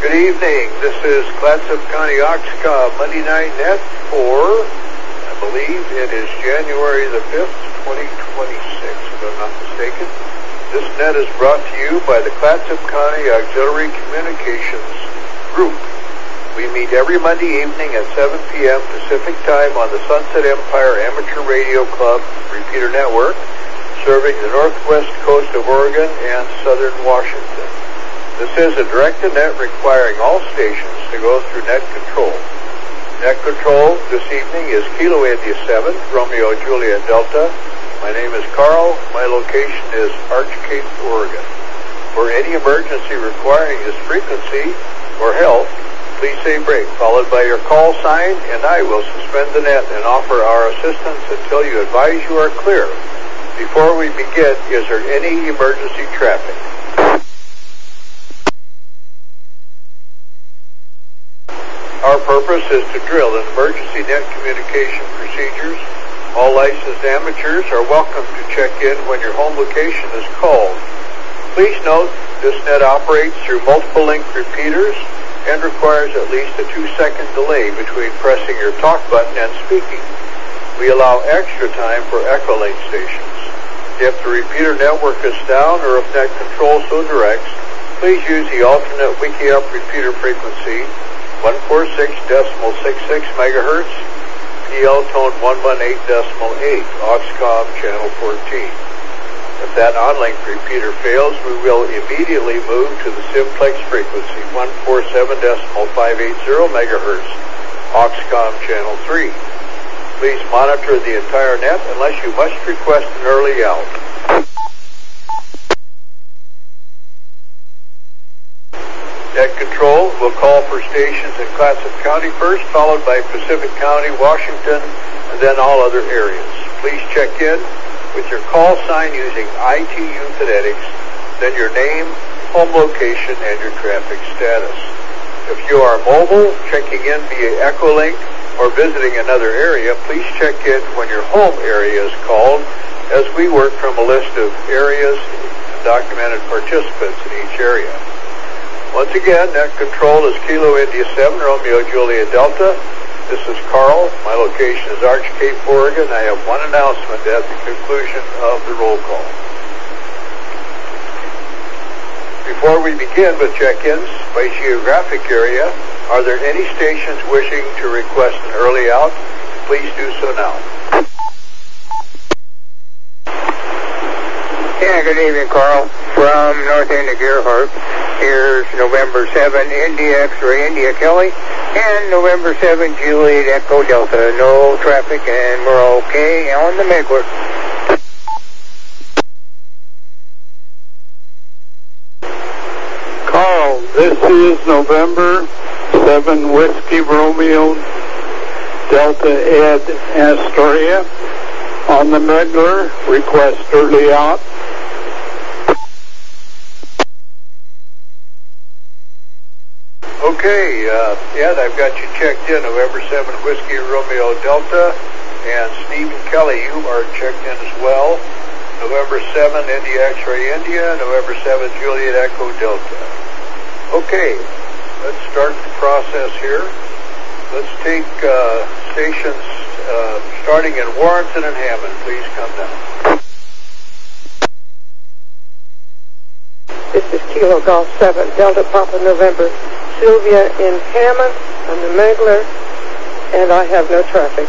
Good evening. This is Clatsop County Oxcom Monday Night Net for, I believe it is January the 5th, 2026, if I'm not mistaken. This net is brought to you by the Clatsop County Auxiliary Communications Group. We meet every Monday evening at 7 p.m. Pacific Time on the Sunset Empire Amateur Radio Club repeater network, serving the northwest coast of Oregon and southern Washington. This is a direct-to-net requiring all stations to go through net control. Net control this evening is Kilo India 7, Romeo Juliet Delta. My name is Carl. My location is Arch Cape, Oregon. For any emergency requiring this frequency or help, please say break, followed by your call sign, and I will suspend the net and offer our assistance until you advise you are clear. Before we begin, is there any emergency traffic? Our purpose is to drill in emergency net communication procedures. All licensed amateurs are welcome to check in when your home location is called. Please note, this net operates through multiple link repeaters and requires at least a 2-second delay between pressing your talk button and speaking. We allow extra time for Echolink stations. If the repeater network is down or if net control so directs, please use the alternate WikiUp repeater frequency 146.66 megahertz, PL tone 118.8, Oxcom channel 14. If that onlink repeater fails, we will immediately move to the simplex frequency 147.580 megahertz, Oxcom channel 3. Please monitor the entire net unless you must request an early out. Net control will call for stations in Clatsop County first, followed by Pacific County, Washington, and then all other areas. Please check in with your call sign using ITU phonetics, then your name, home location, and your traffic status. If you are mobile, checking in via Echolink, or visiting another area, please check in when your home area is called, as we work from a list of areas and documented participants in each area. Once again, net control is Kilo India 7, Romeo Juliet Delta. This is Carl. My location is Arch Cape, Oregon. I have one announcement at the conclusion of the roll call. Before we begin with check-ins by geographic area, are there any stations wishing to request an early out? Please do so now. Yeah, good evening, Carl. From North End of Gerhardt, here's November 7, India X-Ray India Kelly, and November 7, Juliet Echo Delta. No traffic, and we're okay on the Megler. Carl, this is November 7, Whiskey Romeo Delta Ed Astoria. On the Megler, request early out. Okay, Ed, I've got you checked in, November 7, Whiskey Romeo Delta, and Stephen Kelly, you are checked in as well. November 7, India X-Ray India, November 7, Juliet Echo Delta. Okay, let's start the process here. Let's take stations starting in Warrenton and Hammond. Please come down. This is Kilo Golf 7, Delta Papa November. Sylvia in Hammond on the Megler, and I have no traffic.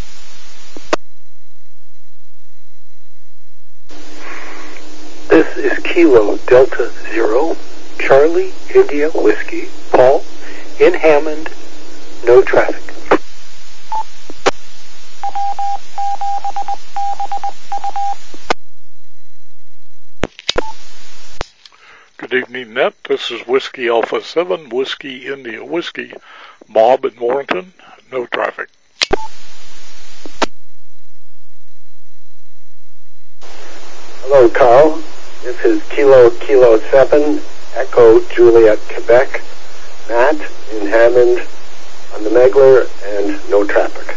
This is Kilo Delta 0, Charlie India Whiskey, Paul in Hammond, no traffic. Good evening, Net. This is Whiskey Alpha 7, Whiskey India Whiskey, Bob in Warrenton, no traffic. Hello, Carl. This is Kilo 7, Echo Juliet, Quebec, Matt in Hammond on the Megler, and no traffic.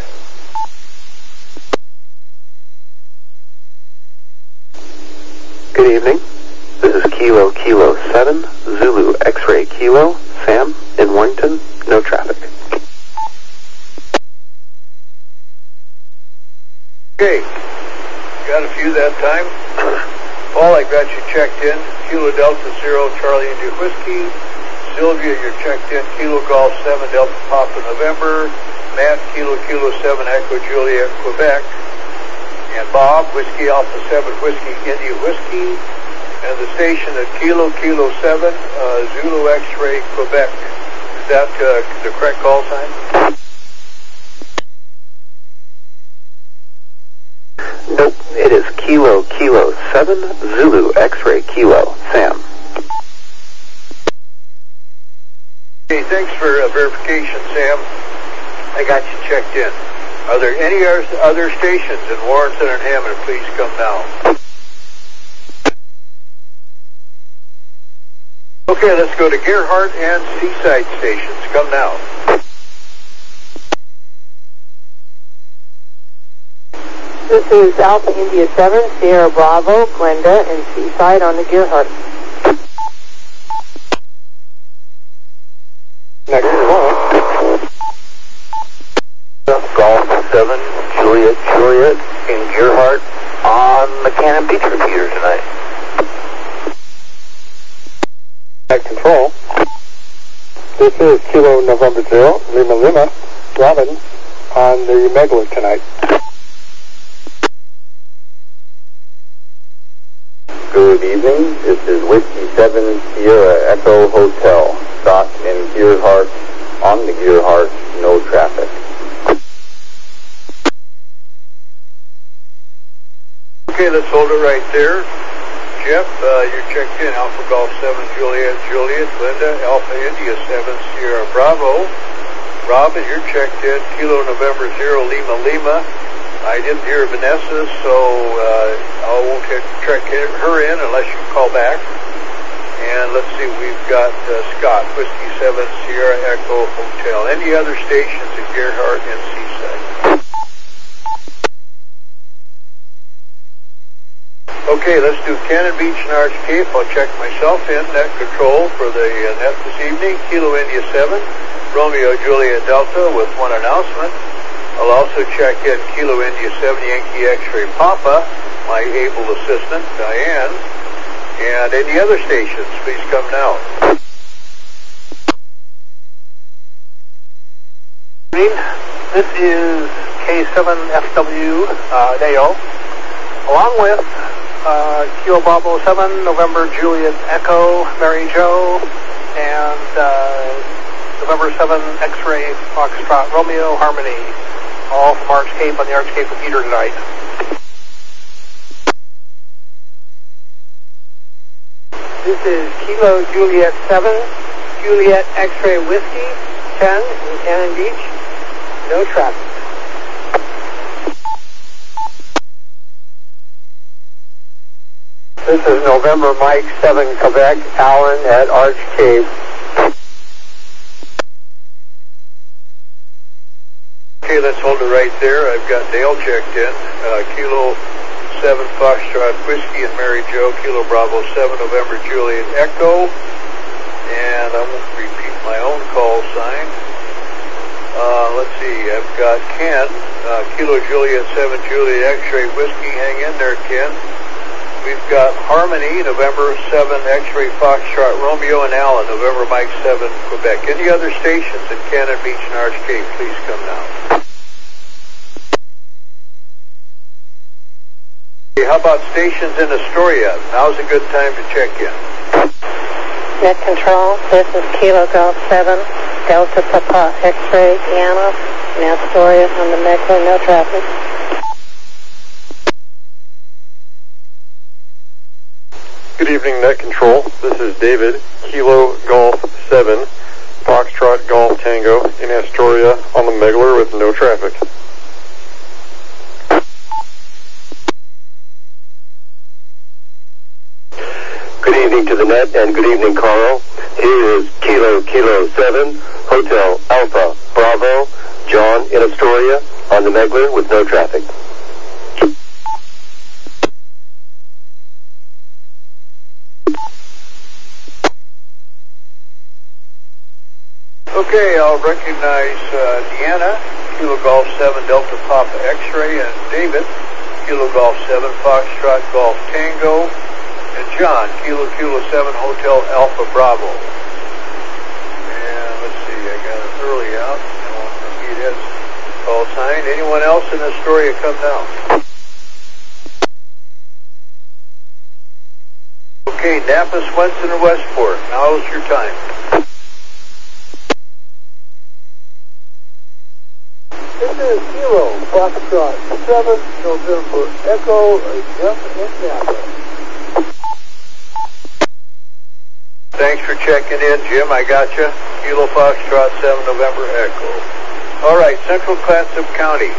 Good evening. This is Kilo 7, Zulu X-Ray Kilo, Sam time. Paul, I got you checked in. Kilo Delta Zero, Charlie India Whiskey. Sylvia, you're checked in. Kilo Golf 7, Delta Papa November. Matt, Kilo 7, Echo Juliet, Quebec. And Bob, Whiskey Alpha 7, Whiskey India Whiskey. And the station at Kilo 7, Zulu X-Ray, Quebec. Is that the correct call sign? Nope, it is Kilo 7, Zulu X-Ray Kilo, Sam. Okay, thanks for verification, Sam. I got you checked in. Are there any other stations in Warrenton and Hammond? Please come now. Okay, let's go to Gerhardt and Seaside stations. Come now. This is Alpha India 7, Sierra Bravo, Glenda, and Seaside on the Gerhardt. Next call. Golf 7, Juliet, in Gerhardt on the Cannon Beach repeater tonight. At control. This is Kilo November 0, Lima, Robin, on the Megler tonight. Good evening. This is Whiskey 7 Sierra Echo Hotel, docked in Gerhardt, on the Gerhardt, no traffic. Okay, let's hold it right there. Jeff, you're checked in. Alpha Golf 7, Juliet, Glenda, Alpha India 7, Sierra Bravo. Robin, you're checked in. Kilo November 0, Lima. I didn't hear Vanessa, so I won't check her in unless you call back. And let's see, we've got Scott, Whiskey 7, Sierra Echo Hotel. Any other stations in Gerhardt and Seaside? Okay, let's do Cannon Beach and Arch Cape. I'll check myself in. Net control for the net this evening. Kilo India 7, Romeo Juliet Delta with one announcement. I'll also check in Kilo India 7 Yankee X-Ray Papa, my able assistant, Diane. And any other stations, please come now. This is K7FW Dale, along with Kilo Bravo 7, November Juliet Echo, Mary Jo, and November 7 X-Ray Foxtrot Romeo Harmony, all from Arch Cape on the Arch Cape repeater tonight. This is Kilo Juliet 7, Juliet X-Ray Whiskey 10 in Cannon Beach. No traffic. This is November Mike 7 Quebec, Allen at Arch Cape. Okay, let's hold it right there. I've got Dale checked in. Kilo 7 Foxtrot Whiskey and Mary Jo, Kilo Bravo 7 November Juliet Echo. And I won't repeat my own call sign. Let's see, I've got Ken, Kilo Juliet 7 Juliet X-Ray Whiskey. Hang in there, Ken. We've got Harmony, November 7 X-Ray Foxtrot Romeo, and Allen, November Mike 7 Quebec. Any other stations in Cannon Beach and Arch Cape, please come now. Okay, how about stations in Astoria? Now's a good time to check in. Net control, this is Kilo Golf 7, Delta Papa X-Ray Guyana, in Astoria on the Megler, no traffic. Good evening, Net Control. This is David, Kilo Golf 7, Foxtrot Golf Tango in Astoria on the Megler with no traffic. Good evening to the net and good evening, Carl. Here is Kilo 7, Hotel Alpha Bravo, John in Astoria on the Megler with no traffic. Okay, I'll recognize Deanna, Kilo Golf 7 Delta Papa X-Ray, and David, Kilo Golf 7, Foxtrot Golf Tango, and John, Kilo 7, Hotel Alpha Bravo. And let's see, I got it early out. I won't repeat his call sign. Anyone else in Astoria come down? Okay, Napa, Swenson, and Westport. Now's your time. This is Kilo Foxtrot 7 November Echo, Jim in Napa. Thanks for checking in, Jim. I got you. Kilo Foxtrot 7 November Echo. All right, Central Clatsop County.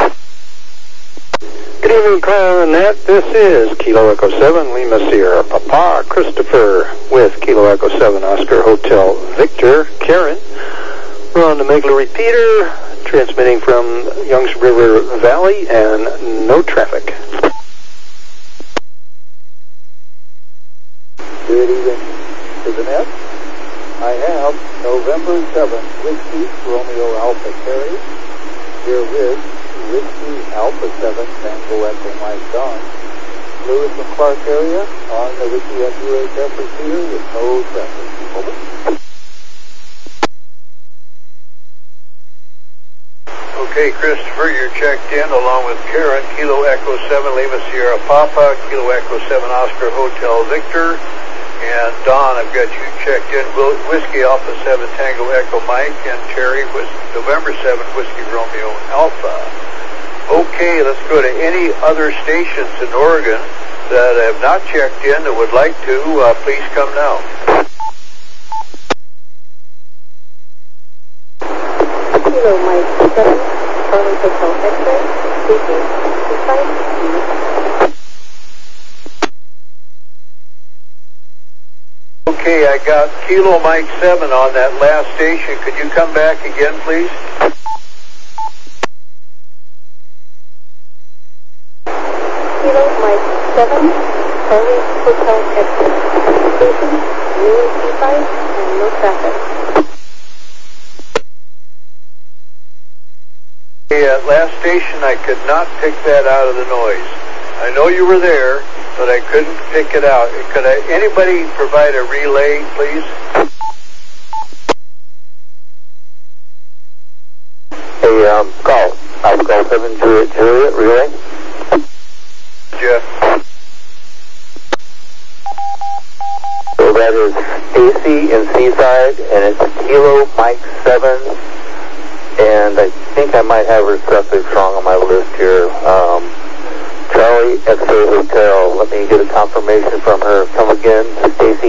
Good evening, Carl and Nat. This is Kilo Echo 7 Lima Sierra Papa Christopher with Kilo Echo 7 Oscar Hotel Victor Karen. We're on the Megler repeater, transmitting from Youngs River Valley and no traffic. Good evening to the net. I have November 7 Whiskey Romeo Alpha Carry here with Whiskey Alpha 7 Tango Echo Mike Don. Lewis and Clark area on the Whiskey UHF repeater with no traffic. Over. Okay, Christopher, you're checked in along with Karen, Kilo Echo 7 Lima Sierra Papa, Kilo Echo 7 Oscar Hotel Victor, and Don, I've got you checked in, Whiskey Alpha 7 Tango Echo Mike, and Terry with November 7 Whiskey Romeo Alpha. Okay, let's go to any other stations in Oregon that have not checked in that would like to, please come now. Kilo Mike 7, Charlie Hotel X-ray, speaking, inside. Okay, I got Kilo Mike 7 on that last station. Could you come back again, please? Kilo Mike 7, Charlie Hotel X-ray, station, noon T5, and no traffic. Okay, at last station, I could not pick that out of the noise. I know you were there, but I couldn't pick it out. Could anybody provide a relay, please? Hey, call. I'll call 7 Juliet, relay. Jeff. So that is Stacy in Seaside, and it's Kilo Mike 7, and I think I might have her suffix wrong on my list here. Charlie X-ray Hotel. Let me get a confirmation from her. Come again, Stacy.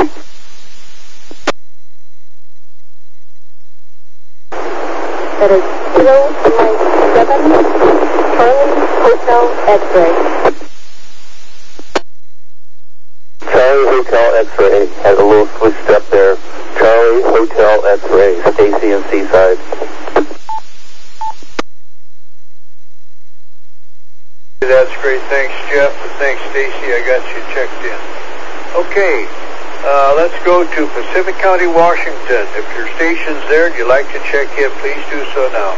That is Kilo Mike 7, Charlie Hotel X-ray. Charlie Hotel X-ray has a little switched up there. Charlie Hotel X-ray, Stacy in Seaside. That's great. Thanks, Jeff, and thanks, Stacy. I got you checked in. Okay, let's go to Pacific County, Washington. If your station's there and you'd like to check in, please do so now.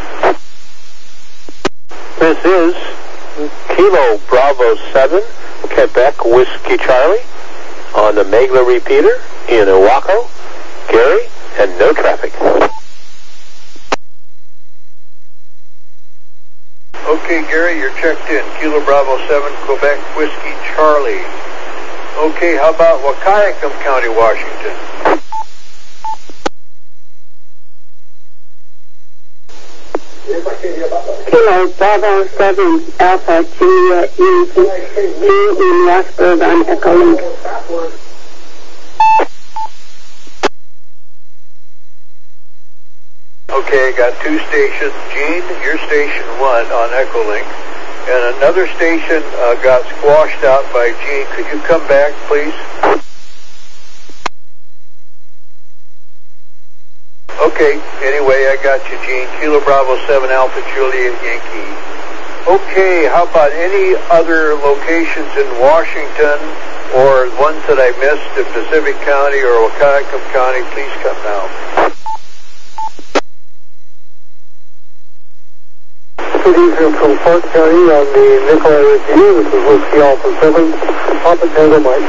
This is Kilo Bravo 7, Quebec Whiskey Charlie, on the Megler repeater in Oahu, Gary, and no traffic. Okay, Gary, you're checked in. Kilo Bravo 7, Quebec Whiskey Charlie. Okay, how about Wahkiakum County, Washington? Kilo Bravo 7, Alpha Juliet Unity, 2 in Rossburg on Echolink. Okay, got two stations. Gene, you're station 1 on Echolink. And another station got squashed out by Gene. Could you come back, please? Okay, anyway, I got you, Gene. Kilo Bravo 7 Alpha Juliet Yankee. Okay, how about any other locations in Washington or ones that I missed in Pacific County or Wahkiakum County? Please come now. Good evening from Fort Perry on the Nikolai review. This is Whiskey Alpha 7, Papa Tango Mike.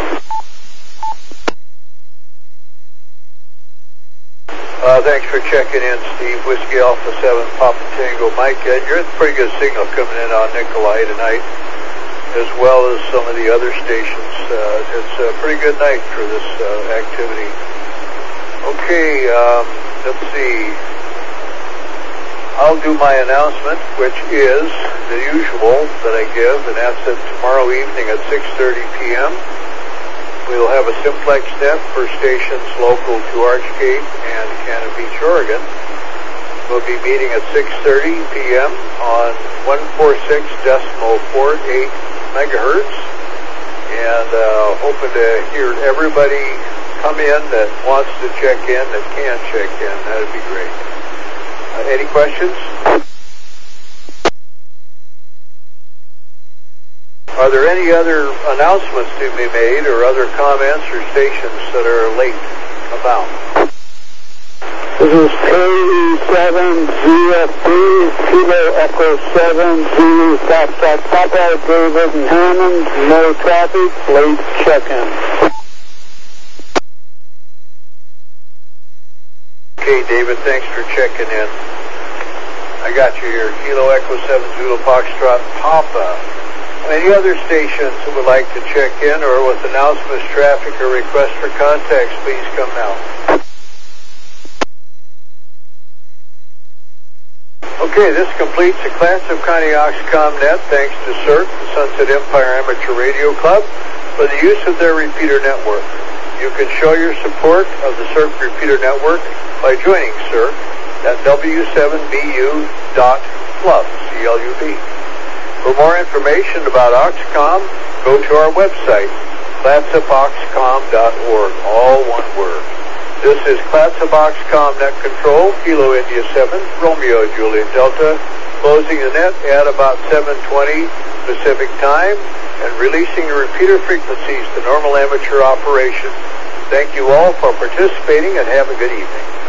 Thanks for checking in, Steve. Whiskey Alpha 7, Papa Tango Mike. You're in pretty good signal coming in on Nikolai tonight, as well as some of the other stations. It's a pretty good night for this activity. Okay, let's see. I'll do my announcement, which is the usual that I give, and that's that tomorrow evening at 6:30 p.m. we will have a simplex net for stations local to Archgate and Cannon Beach, Oregon. We'll be meeting at 6:30 p.m. on 146.48 megahertz, and hoping to hear everybody come in that wants to check in, that can check in. That'd be great. Any questions? Are there any other announcements to be made or other comments or stations that are late about? This is KE7ZFB, Kilo Echo 7, Zulu, Foxtrot, Papa, David, and Hammond. No traffic, late check-in. Okay, David, thanks for checking in. I got you here. Kilo Echo 7, Zulu, Foxtrot, Papa. Any other stations that would like to check in or with announcements, traffic, or requests for contacts, please come now. Okay, this completes the class of Connie Oxcom Net, thanks to CERC, the Sunset Empire Amateur Radio Club, for the use of their repeater network. You can show your support of the CERC repeater network by joining CERC at w7bu.club, C-L-U-B. For more information about Oxcom, go to our website, clatsupoxcom.org, all one word. This is Clatsop Oxcom Net Control, Kilo India 7, Romeo Juliet Delta, closing the net at about 7:20 Pacific Time and releasing the repeater frequencies to normal amateur operation. Thank you all for participating and have a good evening.